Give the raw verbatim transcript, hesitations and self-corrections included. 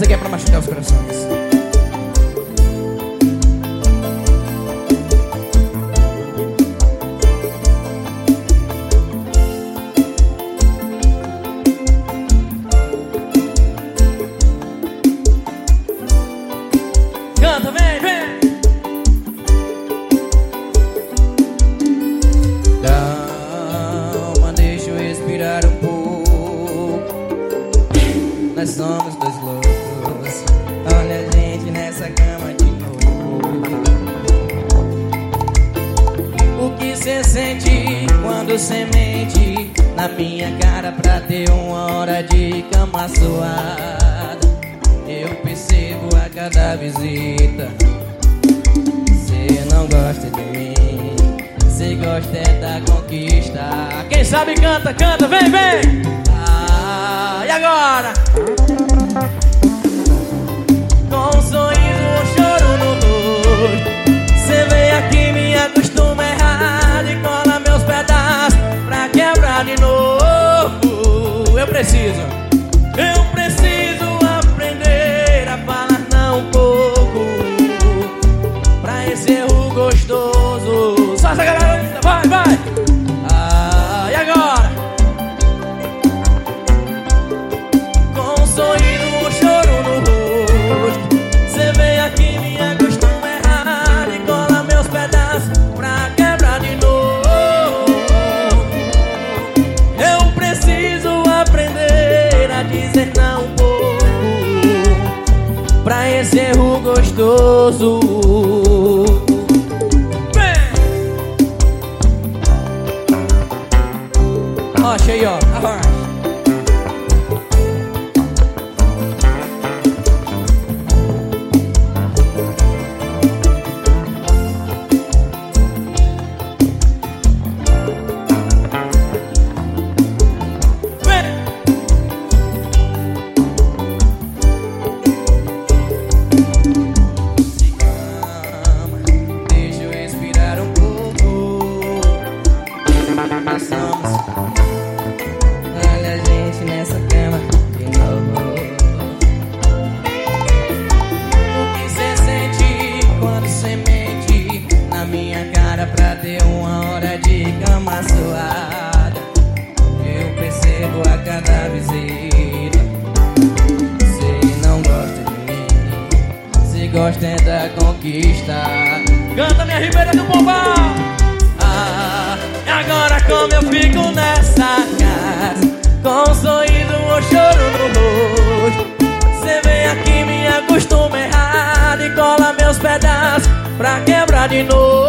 Essa aqui é pra machucar os corações. Canta, vem, vem. Calma, deixa eu respirar um pouco. Nós somos dois loucos. Olha a gente nessa cama de novo. O que cê sente quando cê mente na minha cara pra ter uma hora de cama suada? Eu percebo a cada visita. Cê não gosta de mim, cê gosta é da conquista. Quem sabe canta, canta, vem, vem. Ah, e agora? Com um sorriso, um choro no rosto, cê vem aqui, me acostuma errado e cola meus pedaços pra quebrar de novo. Eu preciso, eu preciso aprender a falar não um pouco pra esse erro gostoso. Só essa galera, vai, vai. Ah, e agora? Com um sorriso, um choro no rosto, cê vem aqui, me acostuma errado e cola meus pedaços pra quebrar de novo. Eu preciso aprender a dizer não um pouco pra esse erro gostoso. Ó, cheio, ó, avante. Deixa eu respirar um pouco. Nós somos. Olha a gente nessa cama de novo. O que cê sente quando cê mente na minha cara pra ter uma hora de cama suada? Eu percebo a cada visita. Cê não gosta de mim, cê gosta é da conquista. Canta, minha Ribeira do Pombal. Ah, e agora como eu fico nessa casa, com um sorriso, um choro no rosto, cê vem aqui, me acostuma errado e cola meus pedaços pra quebrar de novo.